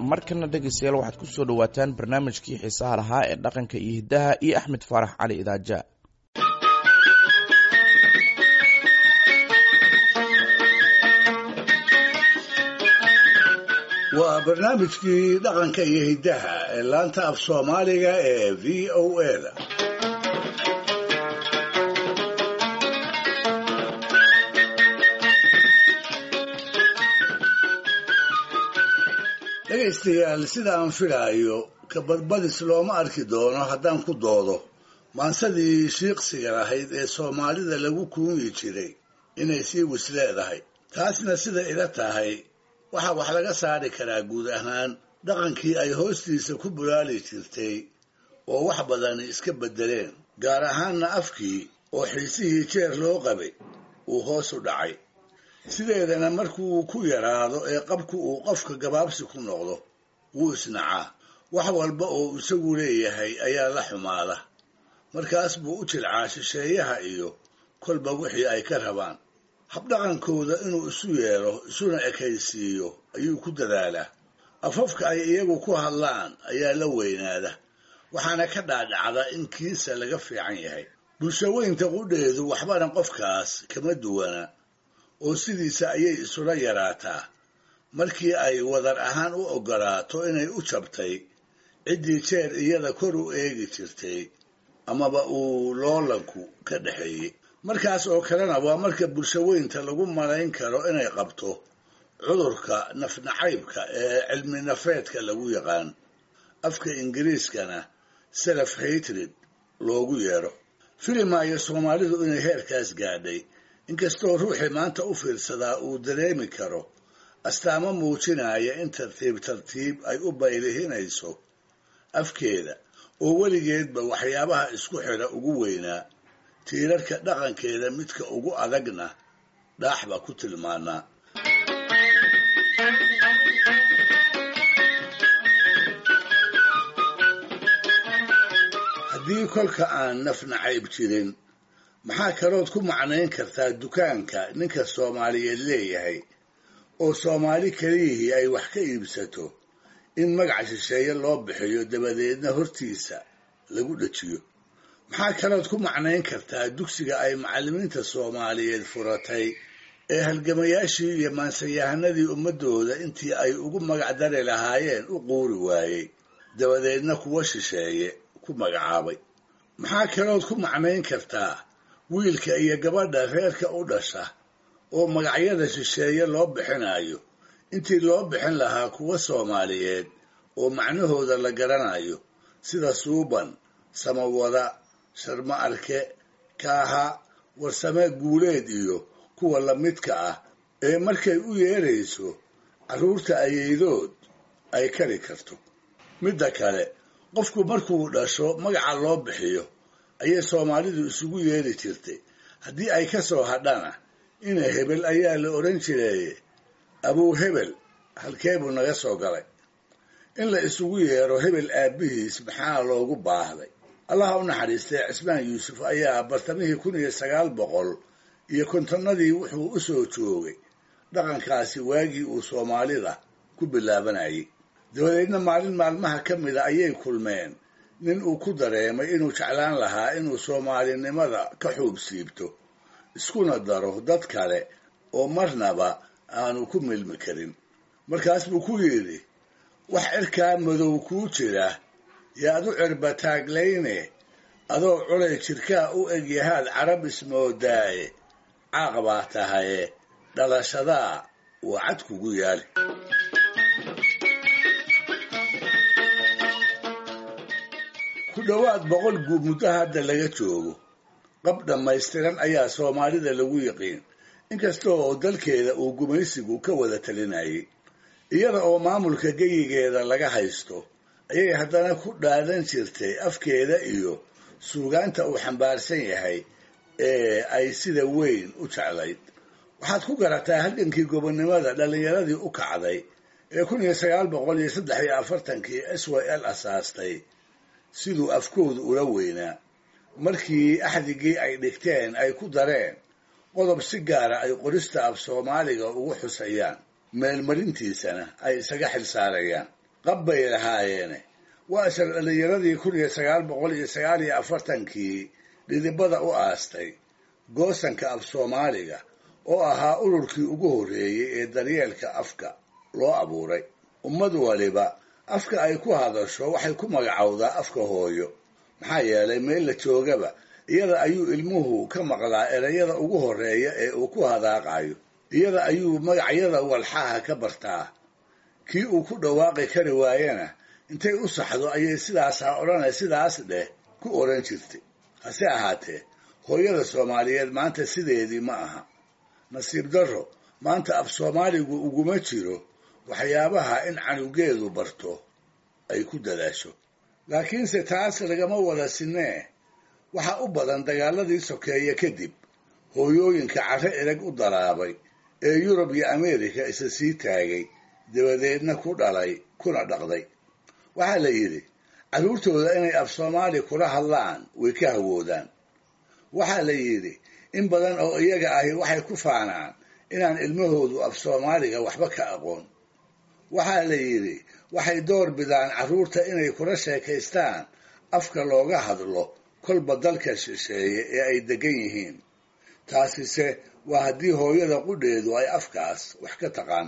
markana dhegaystayaal waxaad ku soo dhowaataan barnaamijkii xiisaha lahaa ee dhaqanka iyo hiddaha iyo axmed faarax cali idaaja. waa barnaamijkii dhaqanka iyo hiddaha ee laanta af soomaaliga ee v o a-da. dhegaystayaal sida aan filaayo ka badbadis looma arki doono haddaan ku doodo maansadii shiiqsiga lahayd ee soomaalida lagu kuunyi jiray inay sii wis leedahay. taasna sida ila tahay waxaa wax laga saari karaa guud ahaan dhaqankii ay hoostiisa ku bulaali jirtay oo wax badani iska beddeleen, gaar ahaanna afkii oo xiisihii jeer loo qabay uu hoos u dhacay. sideedana markuu ku yaraado ee qabku uu qofka gabaabsi ku noqdo wuu isnacaa, wax walba oo isagu leeyahay ayaa la xumaada. markaas buu u jilcaa shisheeyaha iyo kolba wixii ay ka rabaan. habdhaqankooda inuu isu yeelo isuna ekaysiiyo ayuu ku dadaalaa. afafka ay iyagu ku hadlaan ayaa la weynaada, waxaana ka dhaadhacda in kiisa laga fiican yahay. bulshaweynta qudheedu waxbana qofkaas kama duwana oo sidiisa ayay isula yaraataa markii ay wadar ahaan u oggolaato inay u jabtay ciddii jeer iyada kor u eegi jirtay amaba uu loolanku ka dhexeeyey. markaas oo kalena waa marka bulshaweynta lagu malayn karo inay qabto cudurka nafnacaybka ee cilmi nafeedka lagu yaqaan. afka ingiriiskana self hatred loogu yeero. filimaayo soomaalidu inay heerkaas gaadhay, inkastoo ruuxii maanta u fiirsadaa uu dareemi karo astaamo muujinaya in tartiib tartiib ay u baylihinayso afkeeda oo weligeedba waxyaabaha isku xidha ugu weynaa, tiirarka dhaqankeeda midka ugu adagna dhaaxba ku tilmaanaa. haddii kolka aan nafnacayb jirin, maxaa kalood ku macnayn kartaa dukaanka ninka soomaaliyeed leeyahay oo soomaali keliyihii ay wax ka iibsato in magaca shisheeye loo bixiyo dabadeedna hortiisa lagu dhajiyo? maxaa kalood ku macnayn kartaa dugsiga ay macallimiinta soomaaliyeed furatay ee halgamayaashii iyo maansayahanadii ummaddooda intii ay ugu magac dari lahaayeen u quuri waayey, dabadeedna kuwa shisheeye ku magacaabay? maxaa kalood ku macnayn kartaa wiilka iyo gabadha reerka u dhasha oo magacyada shisheeye loo bixinayo intii loo bixin lahaa kuwa soomaaliyeed oo macnahooda la garanayo, sida suuban, samawada, sharma arke, kaaha, warsame guuleed iyo kuwa la midka ah ee markay u yeerayso carruurta ayeydood ay kari karto. midda kale, qofku markuu dhasho magaca loo bixiyo ayay soomaalidu isugu yeeri jirtay. haddii ay ka soo hadhana ina hebel ayaa la odhan jireeye abuu hebel halkee buu naga soo galay? in la isugu yeero hebel aabbihiis maxaa loogu baahday? allaha u naxariistay cismaan yuusuf ayaa bartamihii 1950 wuxuu u soo joogay dhaqankaasi waagii uu soomaalida ku bilaabanayay. dabadeedna maalin maalmaha ka mida ayay kulmeen nin uu ku dareemay inuu jeclaan lahaa inuu soomaalinimada ka xuub siibto, iskuna daro dad kale oo marnaba aanu ku milmi karin. markaas buu ku yidhi, wax cirkaa madow kuu jira yaad u cirbataaglayne, adoo culay jirkaa u egyahaad carab ismoodaaye, caaq baa tahaye dhalashadaa waa cad kugu yaali. ku dhowaad 100 guub muddo hadda laga joogo, qab dhammaystiran ayaa soomaalida lagu yiqiin, inkasta oo dalkeeda uu gumaysigu ka wada talinayay. iyada oo maamulka geyigeeda laga haysto ayay haddana ku dhaadan jirtay afkeeda iyo suugaanta uu xambaarsan yahay ee ay sida weyn u jeclayd. waxaad ku garataa halgankii gobonnimada dhallinyaradii u kacday ee 1943 SYL asaastay siduu afkoodu ula weynaa. markii axdigii ay dhigteen ay ku dareen qodob si gaara ay qorista af soomaaliga ugu xusayaan, meelmarintiisana ay isaga xil saarayaan. qab bay lahaayeene waa isla dhallinyaradii 1949 dhidibada u aastay goosanka af soomaaliga oo ahaa ururkii ugu horreeyey ee daryeelka afka loo abuuray. ummad waliba afka ay ku hadasho waxay ku magacowdaa afka hooyo, maxaa yeelay meel la joogaba iyada ayuu ilmuhu ka maqlaa erayada ugu horreeya ee uu ku hadaaqayo, iyada ayuu magacyada walxaha ka bartaa. kii uu ku dhawaaqi kari waayana intay u saxdo ayay sidaas ha odhanay sidaas dheh ku odhan jirtay. hase ahaatee hooyada Soomaaliyeed maanta sideedii ma aha. nasiib darro maanta af Soomaaligu uguma jiro waxyaabaha in canugeedu barto ay ku dadaasho. laakiinse taas lagama wada sinee. waxa u badan dagaaladii sokeeye kadib hooyooyinka carre erag u daraabay ee Yurub iyo Ameerika isa sii taagay, dabadeedna ku dhalay kuna dhaqday. waxaa la yidhi carruurtooda inay af Soomaali kula hadlaan way ka hawoodaan. waxaa la yidhi in badan oo iyaga ahi waxay ku faanaan inaan ilmahoodu af Soomaaliga waxba ka aqoon. waxaa la yidhi waxay door bidaan carruurta inay kula sheekaystaan afka looga hadlo kolba dalka shisheeye ee ay degan yihiin. taasise waa haddii hooyada qudheedu ay afkaas wax ka taqaan.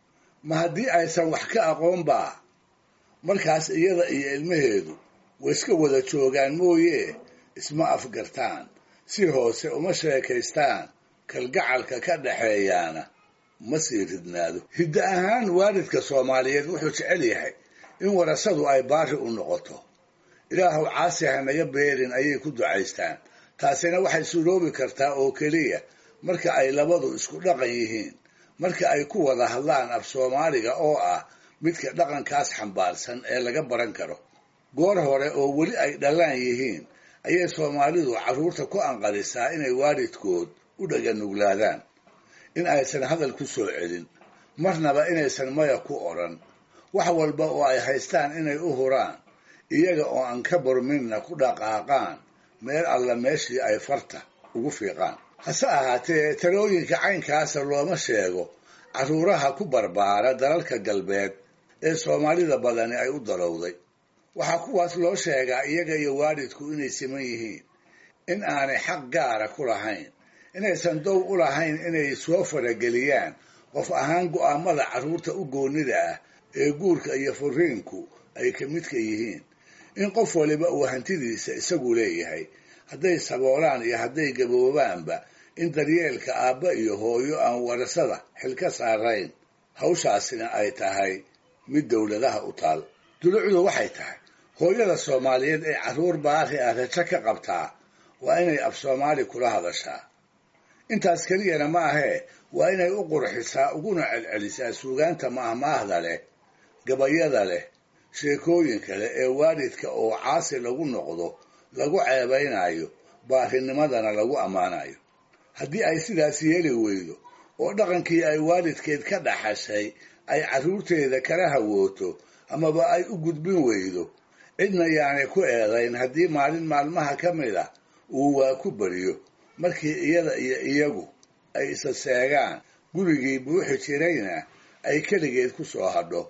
ma haddii aysan wax ka aqoonbaa, markaas iyada iyo ilmaheedu way iska wada joogaan mooye isma afgartaan, si hoose uma sheekaystaan, kalgacalka ka dhaxeeyaana ma sii ridnaado. hidda ahaan waalidka Soomaaliyeed wuxuu jecel yahay in warasadu ay baari u noqoto. ilaahow caasi ha naga beerin ayay ku ducaystaan. taasina waxay suroobi kartaa oo keliya marka ay labadu isku dhaqan yihiin, marka ay ku wada hadlaan af Soomaaliga oo ah midka dhaqankaas xambaarsan ee laga baran karo. goor hore oo weli ay dhalaan yihiin ayay Soomaalidu carruurta ku anqarisaa inay waalidkood u dhaganuglaadaan, in aysan hadal ku soo celin, marnaba inaysan maya ku odhan, wax walba oo ay haystaan inay u huraan, iyaga oo aan ka borminna ku dhaqaaqaan meel alla meeshii ay farta ugu fiiqaan. hase ahaatee talooyinka caynkaasa looma sheego carruuraha ku barbaara dalalka galbeed ee Soomaalida badani ay u darowday. waxaa kuwaas loo sheegaa iyaga iyo waalidku inay siman yihiin, in aanay xaq gaara ku lahayn, inaysan dow u lahayn inay soo farageliyaan qof ahaan go'aamada carruurta u goonnida ah ee guurka iyo furiinku ay ka midka yihiin, in qof waliba uu hantidiisa isagu leeyahay, hadday saboolaan iyo hadday gaboobaanba, in daryeelka aabba iyo hooyo aan warasada xil ka saarayn, hawshaasina ay tahay mid dowladaha u taal. dulucdu waxay tahay hooyada Soomaaliyeed ee carruur baari ah rajo ka qabtaa waa inay af Soomaali kula hadashaa. intaas keliyana ma ahee waa inay u qurxisaa uguna celcelisaa suugaanta mahmaahda leh, gabayada leh, sheekooyinka leh ee waalidka oo caasi lagu noqdo lagu ceebaynayo, baarinimadana lagu ammaanayo. haddii ay sidaas yeeli weydo oo dhaqankii ay waalidkeed ka dhaxashay ay carruurteeda kala hawooto amaba ay u gudbin weydo, cidna yaanay ku eedayn haddii maalin maalmaha ka mid ah uu waa ku bariyo, markii iyada iyo iyagu ay isa seegaan, gurigii buuxi jirayna ay keligeed ku soo hadho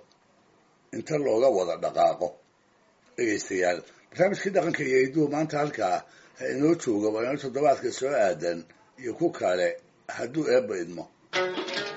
inta looga wada dhaqaaqo. dhegaystayaal, barnaamijkii dhaqanka iyo hidduhu maanta halkaa ha inoo jooga. waa inoo toddobaadka soo aadan iyo ku kale hadduu eebba idmo.